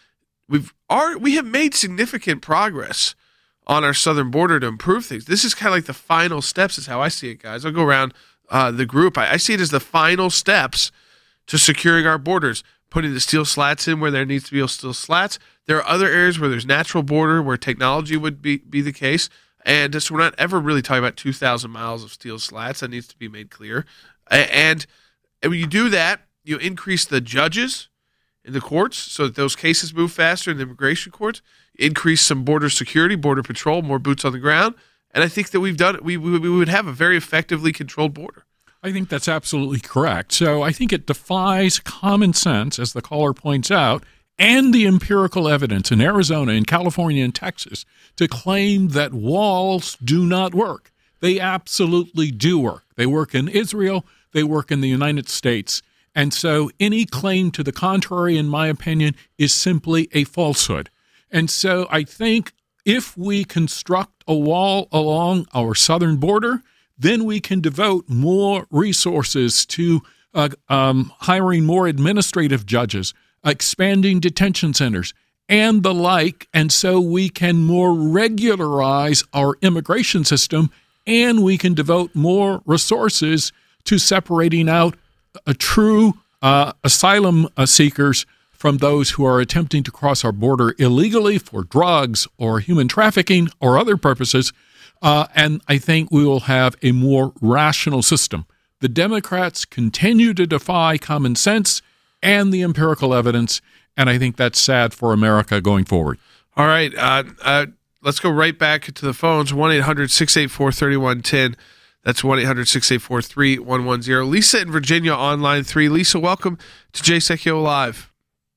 we have made significant progress on our southern border to improve things. This is kind of like the final steps, is how I see it, guys. I'll go around the group. I see it as the final steps to securing our borders, putting the steel slats in where there needs to be steel slats. There are other areas where there's natural border, where technology would be the case. And so we're not ever really talking about 2,000 miles of steel slats. That needs to be made clear. And when you do that, you increase the judges in the courts so that those cases move faster in the immigration courts, increase some border security, border patrol, more boots on the ground. And I think that we've done it. We would have a very effectively controlled border. I think that's absolutely correct. So I think it defies common sense, as the caller points out, and the empirical evidence in Arizona, in California, and Texas to claim that walls do not work. They absolutely do work. They work in Israel. They work in the United States. And so any claim to the contrary, in my opinion, is simply a falsehood. And so I think if we construct a wall along our southern border, then we can devote more resources to hiring more administrative judges, expanding detention centers, and the like. And so we can more regularize our immigration system, and we can devote more resources to separating out a true asylum seekers from those who are attempting to cross our border illegally for drugs or human trafficking or other purposes. And I think we will have a more rational system. The Democrats continue to defy common sense and the empirical evidence, and I think that's sad for America going forward. All right. Let's go right back to the phones, 1-800-684-3110. That's 1-800-684-3110. Lisa in Virginia on line 3. Lisa, welcome to JSECO Live.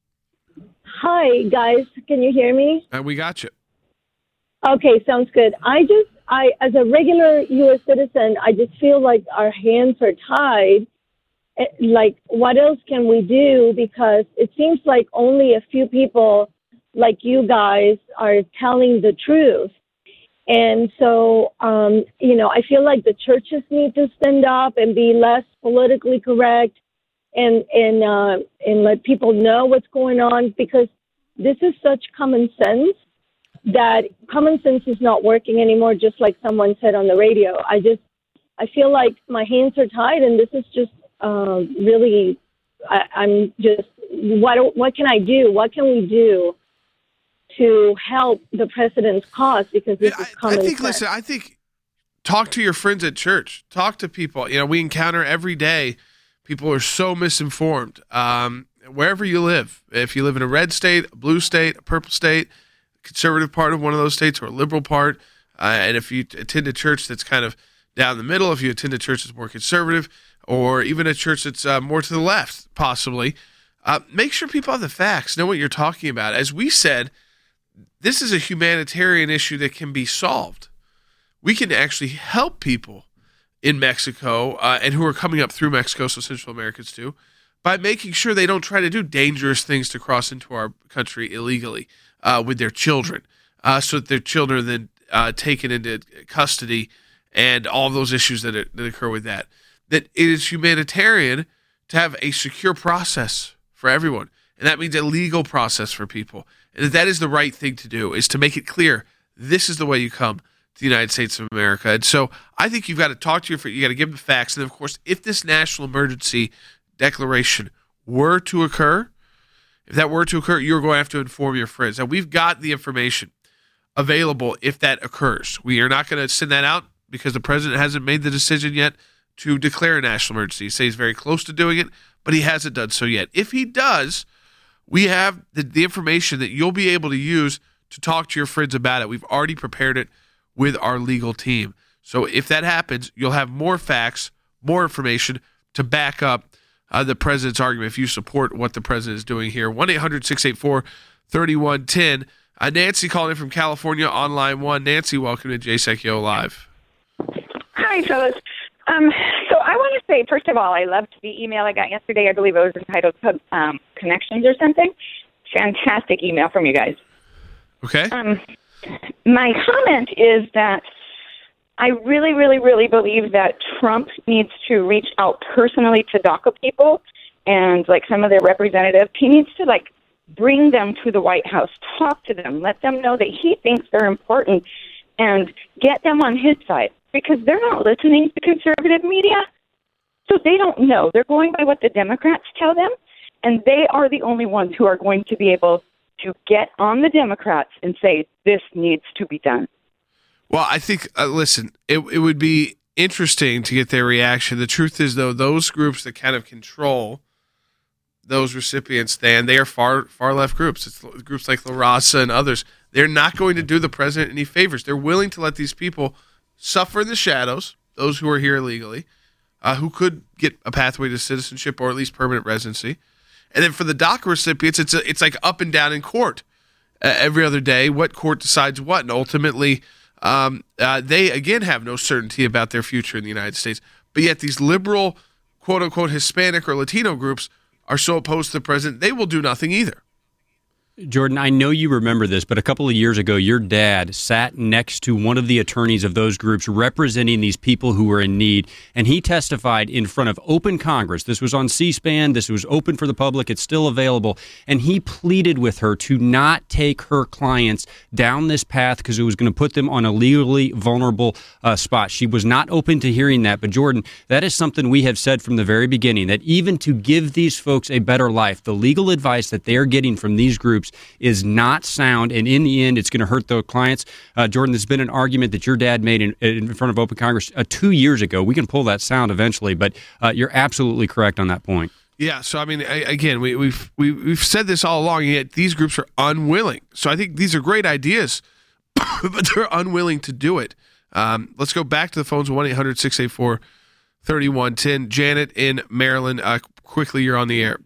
Hi, guys. Can you hear me? We got you. Okay, sounds good. I as a regular U.S. citizen, I just feel like our hands are tied. Like, what else can we do? Because it seems like only a few people like you guys are telling the truth. And so, I feel like the churches need to stand up and be less politically correct and let people know what's going on, because this is such common sense that common sense is not working anymore, just like someone said on the radio. I feel like my hands are tied, and this is just really, I'm just, what can I do? What can we do to help the president's cause? Because this is common sense. Listen, I think talk to your friends at church. Talk to people. We encounter every day people are so misinformed. Wherever you live, if you live in a red state, a blue state, a purple state, conservative part of one of those states or a liberal part, and if you attend a church that's kind of down the middle, if you attend a church that's more conservative, or even a church that's more to the left, possibly, make sure people have the facts, know what you're talking about. As we said, this is a humanitarian issue that can be solved. We can actually help people in Mexico and who are coming up through Mexico, so Central Americans too, by making sure they don't try to do dangerous things to cross into our country illegally with their children, so that their children are then taken into custody and all those issues that occur with that. That it is humanitarian to have a secure process for everyone, and that means a legal process for people. And that is the right thing to do, is to make it clear this is the way you come to the United States of America. And so I think you've got to talk to you got to give them the facts. And then, of course, if this national emergency declaration were to occur, you're going to have to inform your friends. Now, we've got the information available if that occurs. We are not going to send that out because the president hasn't made the decision yet to declare a national emergency. He says he's very close to doing it, but he hasn't done so yet. If he does, we have the information that you'll be able to use to talk to your friends about it. We've already prepared it with our legal team. So if that happens, you'll have more facts, more information to back up the president's argument if you support what the president is doing here. 1-800-684-3110. Nancy calling in from California on line 1. Nancy, welcome to JSECO Live. Hi, fellas. So I want to say, first of all, I loved the email I got yesterday. I believe it was entitled Connections or something. Fantastic email from you guys. Okay. My comment is that I really, really, really believe that Trump needs to reach out personally to DACA people and, like, some of their representatives. He needs to, like, bring them to the White House, talk to them, let them know that he thinks they're important, and get them on his side, because they're not listening to conservative media, so they don't know. They're going by what the Democrats tell them, and they are the only ones who are going to be able to get on the Democrats and say, this needs to be done. Well, I think, listen, it would be interesting to get their reaction. The truth is, though, those groups that kind of control those recipients, they are far left groups. It's groups like La Raza and others. They're not going to do the president any favors. They're willing to let these people suffer in the shadows, those who are here illegally, who could get a pathway to citizenship or at least permanent residency. And then for the DACA recipients, it's like up and down in court every other day. What court decides what? And ultimately, they, again, have no certainty about their future in the United States. But yet these liberal, quote-unquote, Hispanic or Latino groups are so opposed to the president, they will do nothing either. Jordan, I know you remember this, but a couple of years ago, your dad sat next to one of the attorneys of those groups representing these people who were in need, and he testified in front of open Congress. This was on C-SPAN. This was open for the public. It's still available. And he pleaded with her to not take her clients down this path because it was going to put them on a legally vulnerable spot. She was not open to hearing that. But, Jordan, that is something we have said from the very beginning, that even to give these folks a better life, the legal advice that they are getting from these groups is not sound, and in the end, it's going to hurt the clients. Jordan, there's been an argument that your dad made in front of Open Congress 2 years ago. We can pull that sound eventually, but you're absolutely correct on that point. Yeah, so I mean, again, we've said this all along, yet these groups are unwilling. So I think these are great ideas, but they're unwilling to do it. Let's go back to the phones, 1-800-684-3110. Janet in Maryland, quickly, you're on the air.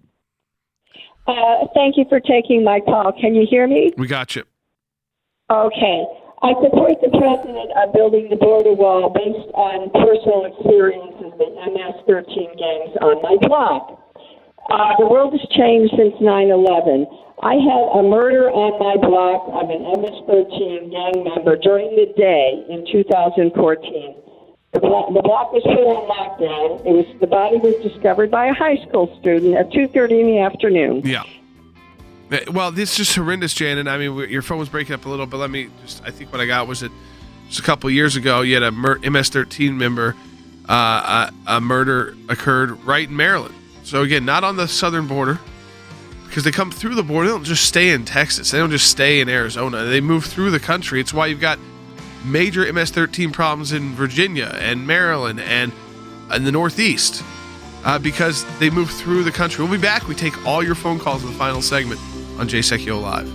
Thank you for taking my call. Can you hear me? We got you. Okay. I support the president of building the border wall based on personal experiences with MS-13 gangs on my block. The world has changed since 9/11. I had a murder on my block of an MS-13 gang member during the day in 2014. The block was put on lockdown. The body was discovered by a high school student at 2:30 in the afternoon. Yeah. Well, this is just horrendous, Janet. I mean, your phone was breaking up a little, but I think what I got was that just a couple of years ago, you had a MS-13 member, a murder occurred right in Maryland. So again, not on the southern border, because they come through the border. They don't just stay in Texas. They don't just stay in Arizona. They move through the country. It's why you've got major MS-13 problems in Virginia and Maryland and in the Northeast, because they move through the country. We'll be back. We take all your phone calls in the final segment on Jay Secchio Live.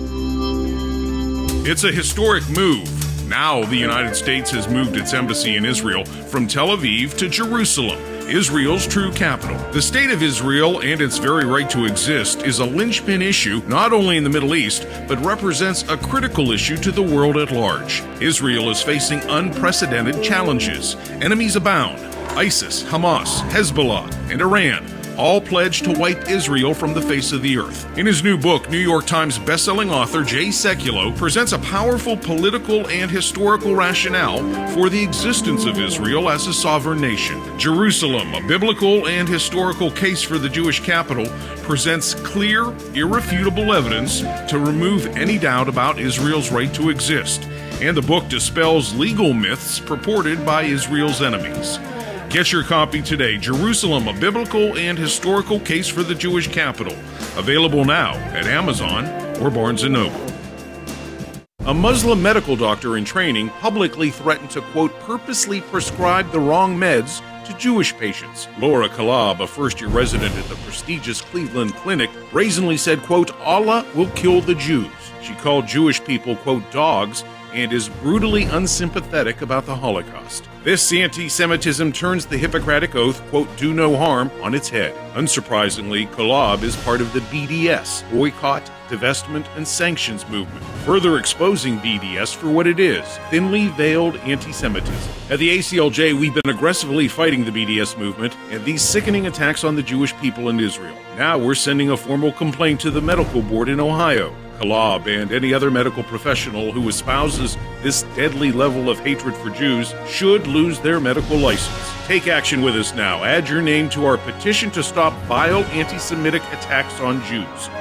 It's a historic move. Now the United States has moved its embassy in Israel from Tel Aviv to Jerusalem, Israel's true capital. The state of Israel and its very right to exist is a linchpin issue not only in the Middle East, but represents a critical issue to the world at large. Israel is facing unprecedented challenges. Enemies abound. ISIS, Hamas, Hezbollah, and Iran all pledged to wipe Israel from the face of the earth. In his new book, New York Times bestselling author Jay Sekulow presents a powerful political and historical rationale for the existence of Israel as a sovereign nation. Jerusalem, a biblical and historical case for the Jewish capital, presents clear, irrefutable evidence to remove any doubt about Israel's right to exist. And the book dispels legal myths purported by Israel's enemies. Get your copy today, Jerusalem, a biblical and historical case for the Jewish capital. Available now at Amazon or Barnes & Noble. A Muslim medical doctor in training publicly threatened to, quote, purposely prescribe the wrong meds to Jewish patients. Laura Kalab, a first-year resident at the prestigious Cleveland Clinic, brazenly said, quote, Allah will kill the Jews. She called Jewish people, quote, dogs, and is brutally unsympathetic about the Holocaust. This anti-Semitism turns the Hippocratic Oath, quote, do no harm, on its head. Unsurprisingly, Kalab is part of the BDS, Boycott, Divestment, and Sanctions movement, further exposing BDS for what it is, thinly veiled anti-Semitism. At the ACLJ, we've been aggressively fighting the BDS movement and these sickening attacks on the Jewish people in Israel. Now we're sending a formal complaint to the medical board in Ohio. Kalab and any other medical professional who espouses this deadly level of hatred for Jews should lose their medical license. Take action with us now. Add your name to our petition to stop vile anti-Semitic attacks on Jews.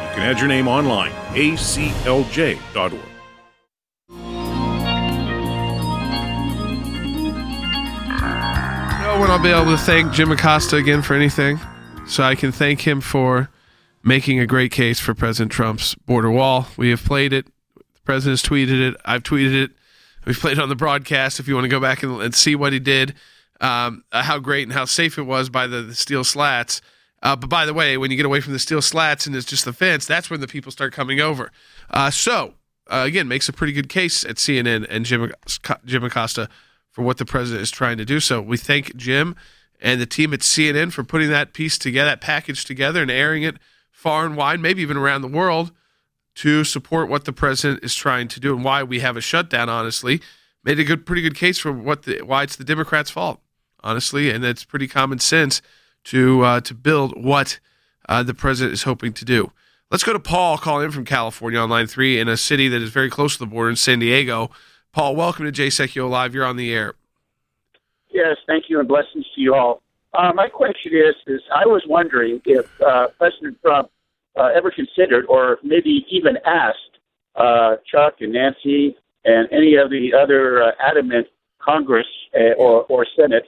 You can add your name online, aclj.org. No one will be able to thank Jim Acosta again for anything, so I can thank him for making a great case for President Trump's border wall. We have played it. The president's tweeted it. I've tweeted it. We've played it on the broadcast if you want to go back and see what he did, how great and how safe it was by the steel slats. But by the way, when you get away from the steel slats and it's just the fence, that's when the people start coming over. Again, makes a pretty good case at CNN and Jim Acosta for what the president is trying to do. So we thank Jim and the team at CNN for putting that piece together, that package together, and airing it far and wide, maybe even around the world, to support what the president is trying to do and why we have a shutdown. Honestly, made a pretty good case for why it's the Democrats' fault. Honestly, and that's pretty common sense to build what the president is hoping to do. Let's go to Paul, calling in from California on line 3 in a city that is very close to the border in San Diego. Paul, welcome to Jay Sekulow Live. You're on the air. Yes, thank you, and blessings to you all. My question is I was wondering if President Trump ever considered or maybe even asked Chuck and Nancy and any of the other adamant Congress or Senates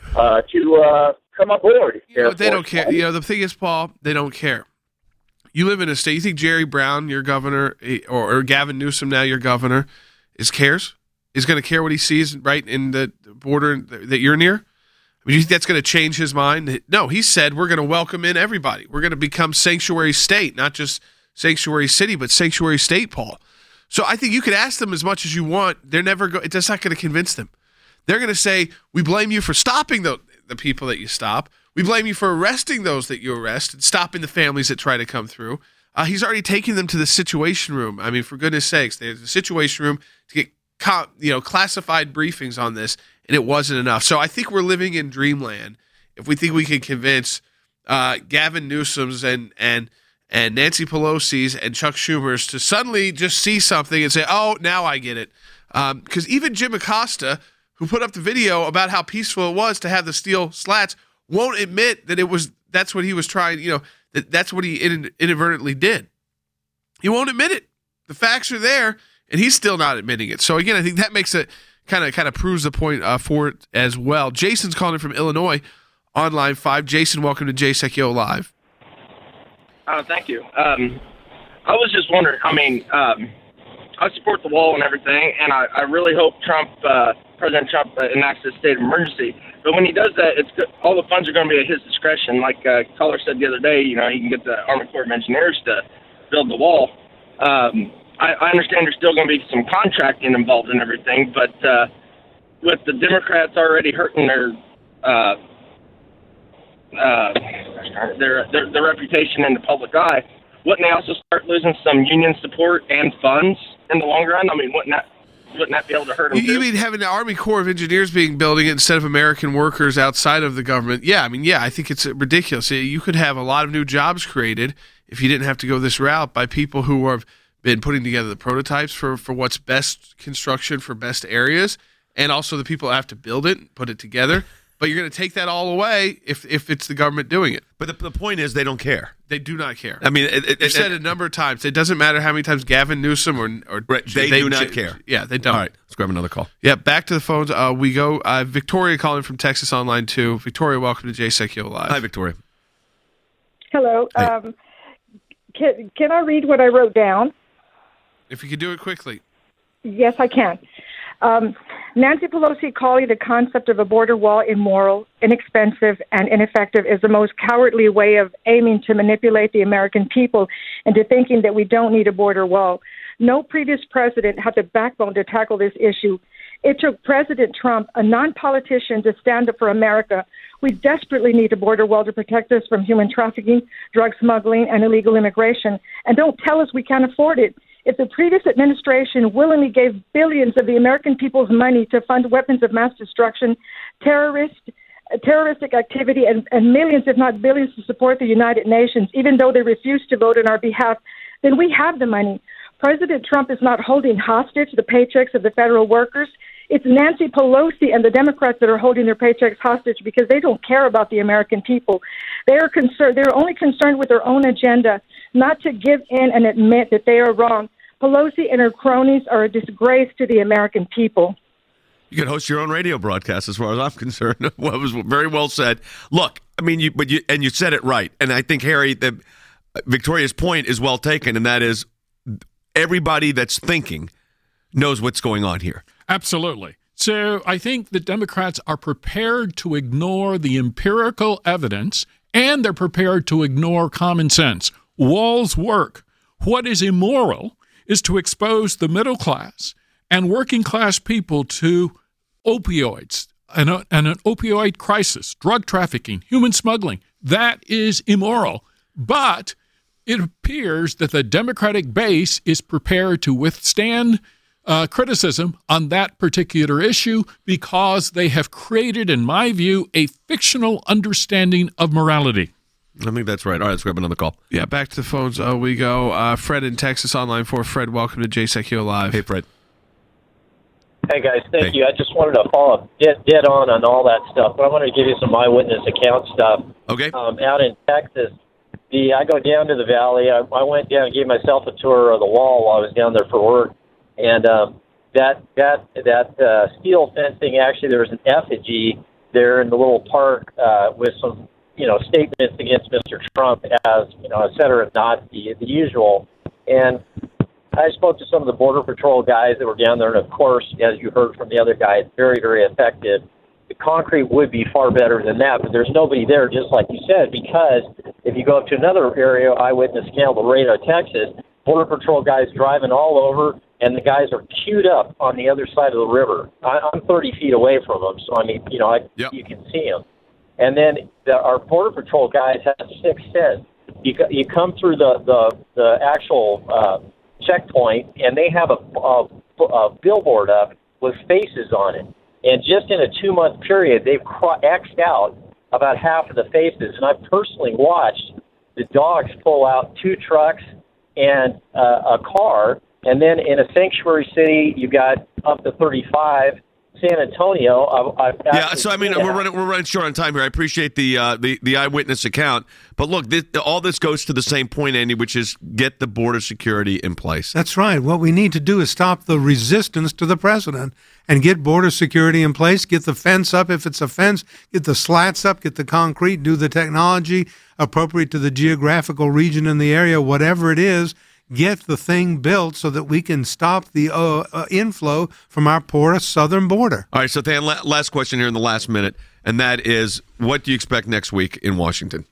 to come aboard. They don't care. The thing is, Paul, they don't care. You live in a state. You think Jerry Brown, your governor, or Gavin Newsom, now your governor, is going to care what he sees right in the border that you're near? I mean, you think that's going to change his mind? No, he said we're going to welcome in everybody. We're going to become sanctuary state, not just sanctuary city, but sanctuary state, Paul. So I think you could ask them as much as you want. They're never going. It's not going to convince them. They're going to say, we blame you for stopping the people that you stop. We blame you for arresting those that you arrest and stopping the families that try to come through. He's already taking them to the Situation Room. I mean, for goodness sakes, there's a Situation Room to get classified briefings on this, and it wasn't enough. So I think we're living in dreamland if we think we can convince Gavin Newsom's and Nancy Pelosi's and Chuck Schumer's to suddenly just see something and say, oh, now I get it. Because even Jim Acosta, who put up the video about how peaceful it was to have the steel slats, won't admit that that's what he was trying, that's what he inadvertently did. He won't admit it. The facts are there, and he's still not admitting it. So again, I think that makes it kind of proves the point for it as well. Jason's calling in from Illinois on line 5. Jason, welcome to Jay Sekulow Live. Thank you. I was just wondering, I support the wall and everything, and I really hope President Trump enacts a state of emergency. But when he does that, it's good. All the funds are going to be at his discretion. Like caller said the other day, he can get the Army Corps of Engineers to build the wall. I understand there's still going to be some contracting involved in everything, but with the Democrats already hurting their reputation in the public eye, wouldn't they also start losing some union support and funds in the long run? I mean, wouldn't that be able to hurt them? You mean having the Army Corps of Engineers building it instead of American workers outside of the government? Yeah, I think it's ridiculous. You could have a lot of new jobs created if you didn't have to go this route by people who have been putting together the prototypes for what's best construction for best areas, and also the people that have to build it and put it together. But you're going to take that all away if it's the government doing it. But the point is they don't care. They do not care. I mean, I've said it a number of times. It doesn't matter how many times Gavin Newsom or they do not care. Yeah, they don't. All right, let's grab another call. Yeah, back to the phones. We go. Victoria calling from Texas on line 2. Victoria, welcome to Jay Sekulow Live. Hi, Victoria. Hello. Hey. Can I read what I wrote down? If you could do it quickly. Yes, I can. Nancy Pelosi calling the concept of a border wall immoral, inexpensive, and ineffective is the most cowardly way of aiming to manipulate the American people into thinking that we don't need a border wall. No previous president had the backbone to tackle this issue. It took President Trump, a non-politician, to stand up for America. We desperately need a border wall to protect us from human trafficking, drug smuggling, and illegal immigration. And don't tell us we can't afford it. If the previous administration willingly gave billions of the American people's money to fund weapons of mass destruction, terroristic activity, and millions, if not billions, to support the United Nations, even though they refuse to vote on our behalf, then we have the money. President Trump is not holding hostage the paychecks of the federal workers. It's Nancy Pelosi and the Democrats that are holding their paychecks hostage because they don't care about the American people. They're only concerned with their own agenda. not to give in and admit that they are wrong. Pelosi and her cronies are a disgrace to the American people. You could host your own radio broadcast, as far as I'm concerned. Well, it was very well said. Look, I mean, you said it right, and I think Harry, Victoria's point is well taken, and that is everybody that's thinking knows what's going on here. Absolutely. So I think the Democrats are prepared to ignore the empirical evidence, and they're prepared to ignore common sense. Walls work. What is immoral is to expose the middle class and working class people to opioids and an opioid crisis, drug trafficking, human smuggling. That is immoral. But it appears that the Democratic base is prepared to withstand criticism on that particular issue because they have created, in my view, a fictional understanding of morality. I think that's right. All right, let's grab another call. Yeah, back to the phones we go. Fred in Texas on line 4. Fred, welcome to JSEC Live. Hey, Fred. Hey, guys, thank you. I just wanted to follow up dead on all that stuff, but I wanted to give you some eyewitness account stuff. Okay. Out in Texas, I go down to the valley. I went down and gave myself a tour of the wall while I was down there for work, and that steel fencing, actually, there was an effigy there in the little park with some, statements against Mr. Trump as, et cetera, not the usual. And I spoke to some of the Border Patrol guys that were down there, and of course, as you heard from the other guy, it's very, very effective. The concrete would be far better than that, but there's nobody there, just like you said, because if you go up to another area, eyewitness account, Laredo, Texas, Border Patrol guys driving all over, and the guys are queued up on the other side of the river. I'm 30 feet away from them, so, you can see them. And then our Border Patrol guys have a sixth sense. You come through the actual checkpoint, and they have a billboard up with faces on it. And just in a 2-month period, they've X'd out about half of the faces. And I've personally watched the dogs pull out 2 trucks and a car. And then in a sanctuary city, you got up to 35. San Antonio. We're running short on time here. I appreciate the eyewitness account, but look, all this goes to the same point, Andy, which is get the border security in place. That's right. What we need to do is stop the resistance to the president and get border security in place. Get the fence up if it's a fence. Get the slats up. Get the concrete. Do the technology appropriate to the geographical region in the area. Whatever it is. Get the thing built so that we can stop the inflow from our porous southern border. All right, so Dan, last question here in the last minute, and that is, what do you expect next week in Washington?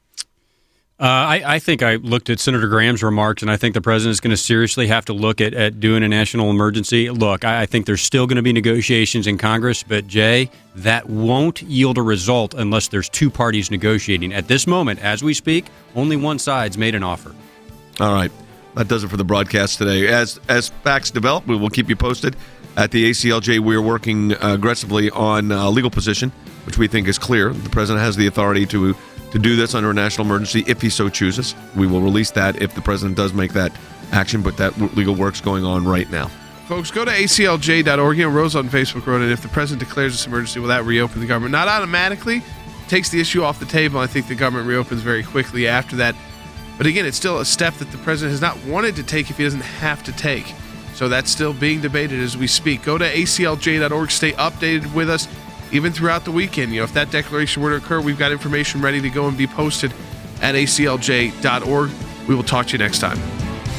I think I looked at Senator Graham's remarks, and I think the president is going to seriously have to look at doing a national emergency. Look, I think there's still going to be negotiations in Congress, but, Jay, that won't yield a result unless there's 2 parties negotiating. At this moment, as we speak, only one side's made an offer. All right. That does it for the broadcast today. As facts develop, we will keep you posted. At the ACLJ, we are working aggressively on a legal position, which we think is clear. The president has the authority to do this under a national emergency if he so chooses. We will release that if the president does make that action, but that legal work's going on right now. Folks, go to aclj.org. Rose on Facebook wrote it. If the president declares this emergency, will that reopen the government? Not automatically. Takes the issue off the table. I think the government reopens very quickly after that. But again, it's still a step that the president has not wanted to take if he doesn't have to take. So that's still being debated as we speak. Go to aclj.org. Stay updated with us even throughout the weekend. If that declaration were to occur, we've got information ready to go and be posted at aclj.org. We will talk to you next time.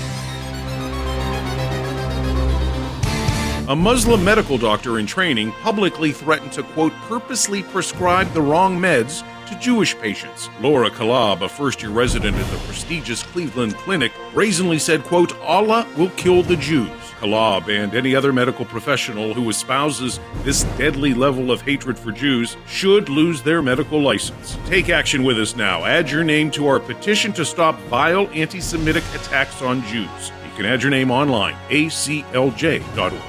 A Muslim medical doctor in training publicly threatened to, quote, purposely prescribe the wrong meds to Jewish patients. Laura Kalab, a first-year resident at the prestigious Cleveland Clinic, brazenly said, quote, Allah will kill the Jews. Kalab and any other medical professional who espouses this deadly level of hatred for Jews should lose their medical license. Take action with us now. Add your name to our petition to stop vile anti-Semitic attacks on Jews. You can add your name online, aclj.org.